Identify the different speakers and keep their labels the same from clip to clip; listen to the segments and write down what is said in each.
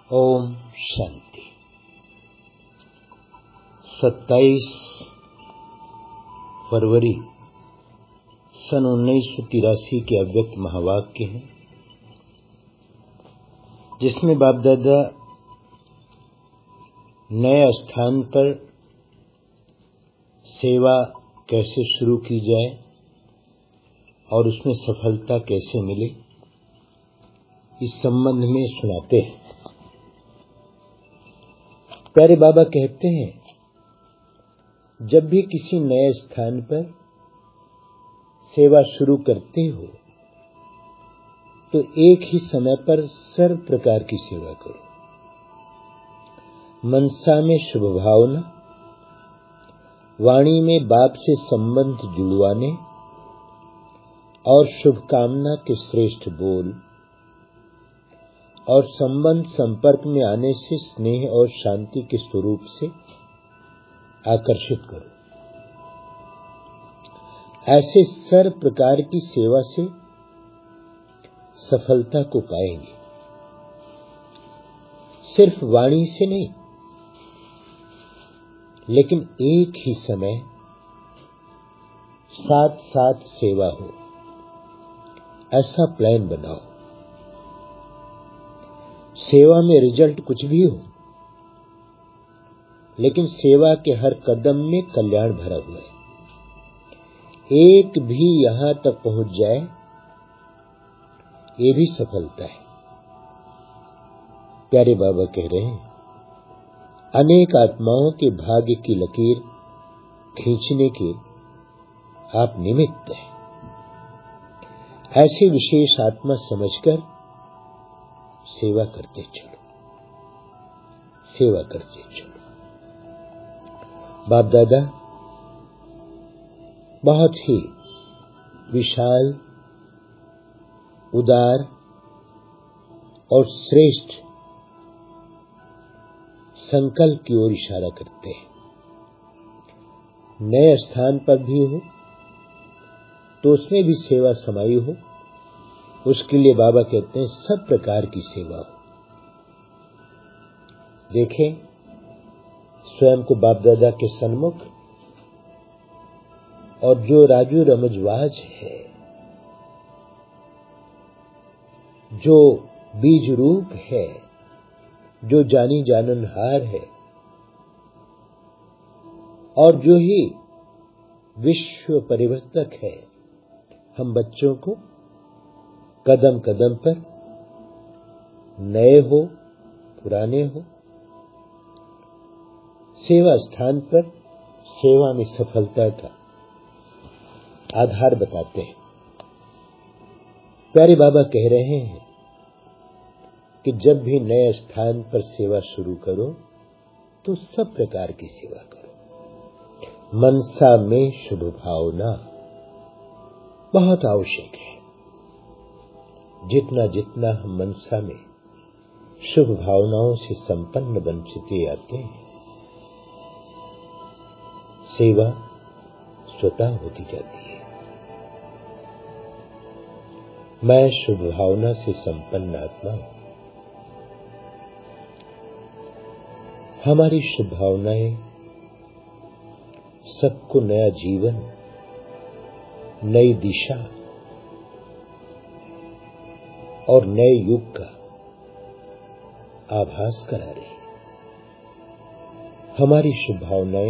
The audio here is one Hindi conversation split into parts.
Speaker 1: ओम शांति। 27 फरवरी सन 1983 के अव्यक्त महावाक्य हैं, जिसमें बाप दादा नए स्थान पर सेवा कैसे शुरू की जाए और उसमें सफलता कैसे मिले, इस संबंध में सुनाते हैं। प्यारे बाबा कहते हैं, जब भी किसी नए स्थान पर सेवा शुरू करते हो तो एक ही समय पर सर्व प्रकार की सेवा करो। मनसा में शुभ भावना, वाणी में बाप से संबंध जुड़वाने और शुभकामना के श्रेष्ठ बोल और संबंध संपर्क में आने से स्नेह और शांति के स्वरूप से आकर्षित करो। ऐसे सर्व प्रकार की सेवा से सफलता को पाएंगे। सिर्फ वाणी से नहीं, लेकिन एक ही समय साथ साथ सेवा हो, ऐसा प्लान बनाओ। सेवा में रिजल्ट कुछ भी हो, लेकिन सेवा के हर कदम में कल्याण भरा हुआ है। एक भी यहां तक पहुंच जाए, ये भी सफलता है। प्यारे बाबा कह रहे हैं, अनेक आत्माओं के भाग्य की लकीर खींचने के आप निमित्त हैं। ऐसी विशेष आत्मा समझकर सेवा करते चलो, सेवा करते चलो। बाप दादा बहुत ही विशाल, उदार और श्रेष्ठ संकल्प की ओर इशारा करते हैं। नए स्थान पर भी हो तो उसमें भी सेवा समाई हो, उसके लिए बाबा कहते हैं सब प्रकार की सेवा हो। देखें, स्वयं को बाप दादा के सन्मुख और जो राजू रमजवाज है, जो बीज रूप है, जो जानी जाननहार है और जो ही विश्व परिवर्तक है, हम बच्चों को कदम कदम पर, नए हो पुराने हो, सेवा स्थान पर सेवा में सफलता का आधार बताते हैं। प्यारे बाबा कह रहे हैं कि जब भी नए स्थान पर सेवा शुरू करो तो सब प्रकार की सेवा करो। मनसा में शुभ भावना बहुत आवश्यक है। जितना जितना हम मनसा में शुभ भावनाओं से संपन्न बनते आते हैं, सेवा स्वतः होती जाती है। मैं शुभ भावना से संपन्न आत्मा हूं। हमारी शुभ भावनाएं सबको नया जीवन, नई दिशा और नए युग का आभास करा रही है। हमारी शुभ भावनाएं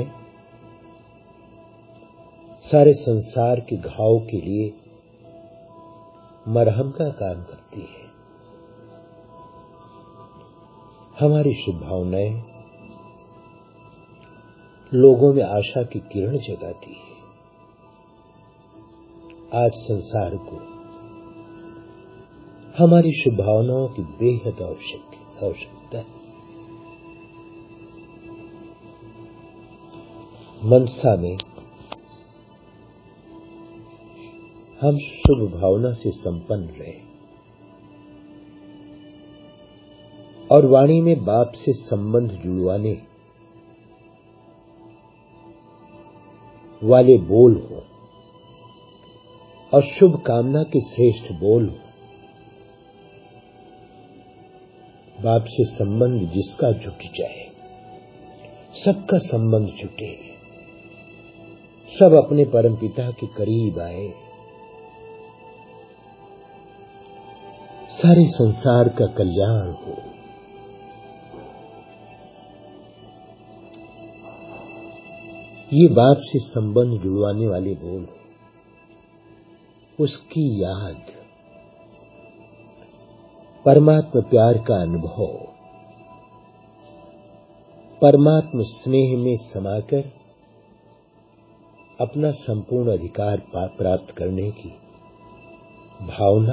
Speaker 1: सारे संसार के घाव के लिए मरहम का काम करती है। हमारी शुभ भावनाएं लोगों में आशा की किरण जगाती है। आज संसार को हमारी शुभ भावनाओं की बेहद आवश्यकता है। मनसा में हम शुभ भावना से संपन्न रहे और वाणी में बाप से संबंध जुड़वाने वाले बोल हो और शुभ कामना के श्रेष्ठ बोल हो। बाप से संबंध जिसका जुट जाए, सबका संबंध जुटे, सब अपने परमपिता के करीब आए, सारे संसार का कल्याण हो। ये बाप से संबंध जुड़वाने वाले बोल, उसकी याद, परमात्मा प्यार का अनुभव, परमात्मा स्नेह में समाकर अपना संपूर्ण अधिकार प्राप्त करने की भावना,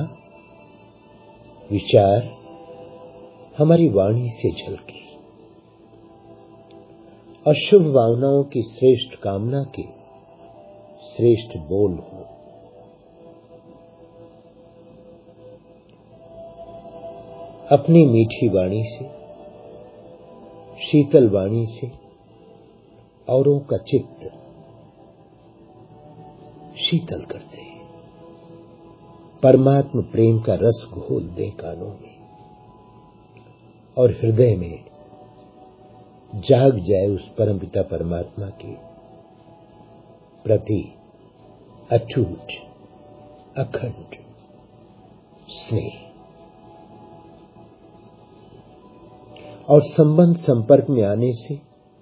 Speaker 1: विचार हमारी वाणी से झलके, अशुभ भावनाओं की श्रेष्ठ कामना के श्रेष्ठ बोल हो। अपनी मीठी वाणी से, शीतल वाणी से औरों का चित्त शीतल करते हैं। परमात्मा प्रेम का रस घोल दे कानों में और हृदय में जाग जाए उस परमपिता परमात्मा के प्रति अटूट अखंड स्नेह। और संबंध संपर्क में आने से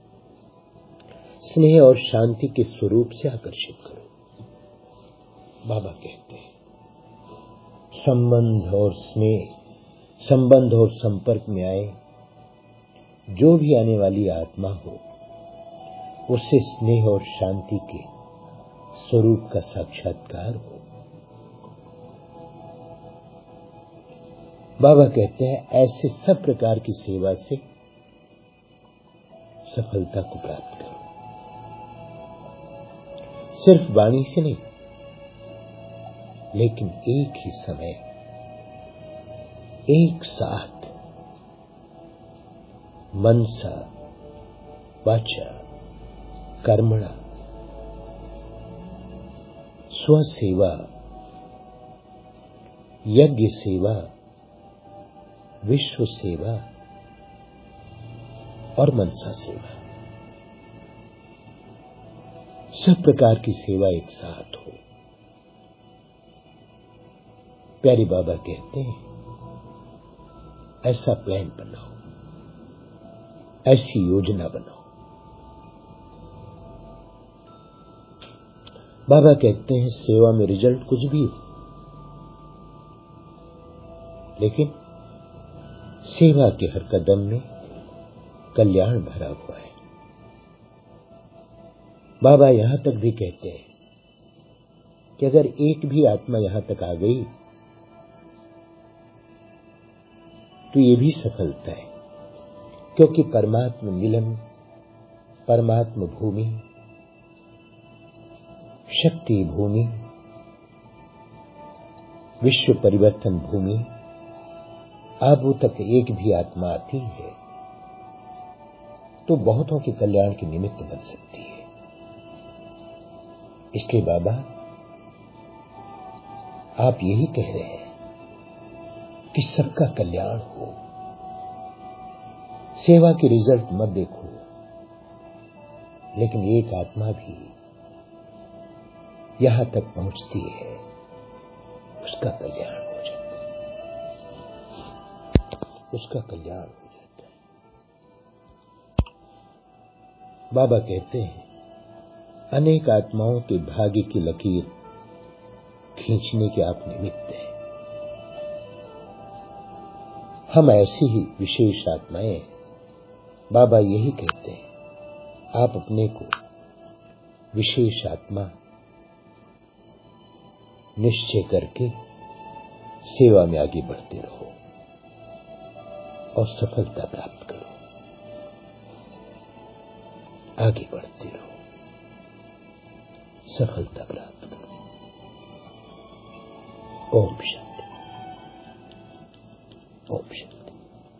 Speaker 1: स्नेह और शांति के स्वरूप से आकर्षित करो। बाबा कहते हैं संबंध और स्नेह, संबंध और संपर्क में आए जो भी आने वाली आत्मा हो, उससे स्नेह और शांति के स्वरूप का साक्षात्कार हो। बाबा कहते हैं ऐसे सब प्रकार की सेवा से सफलता को प्राप्त करो। सिर्फ वाणी से नहीं, लेकिन एक ही समय, एक साथ मनसा वाचा कर्मणा स्वसेवा, यज्ञ सेवा, विश्व सेवा और मनसा सेवा, सब प्रकार की सेवा एक साथ हो। प्यारे बाबा कहते हैं ऐसा प्लान बनाओ, ऐसी योजना बनाओ। बाबा कहते हैं सेवा में रिजल्ट कुछ भी हो, लेकिन सेवा के हर कदम में कल्याण भरा हुआ है। बाबा यहां तक भी कहते हैं कि अगर एक भी आत्मा यहां तक आ गई तो ये भी सफलता है, क्योंकि परमात्मा मिलन, परमात्मा भूमि, शक्ति भूमि, विश्व परिवर्तन भूमि, आबू तक एक भी आत्मा आती है तो बहुतों के कल्याण के निमित्त बन सकती है। इसलिए बाबा आप यही कह रहे हैं कि सबका कल्याण हो। सेवा के रिजल्ट मत देखो, लेकिन एक आत्मा भी यहां तक पहुंचती है, उसका कल्याण हो जाता है, उसका कल्याण हो जाता है। बाबा कहते हैं अनेक आत्माओं के भाग्य की लकीर खींचने के आप निमित्त हैं। हम ऐसी ही विशेष आत्माएं हैं। बाबा यही कहते हैं आप अपने को विशेष आत्मा निश्चय करके सेवा में आगे बढ़ते रहो और सफलता प्राप्त करो। आगे बढ़ते रहो, सफलता प्राप्त करो। ओम शांति, ओम शांति।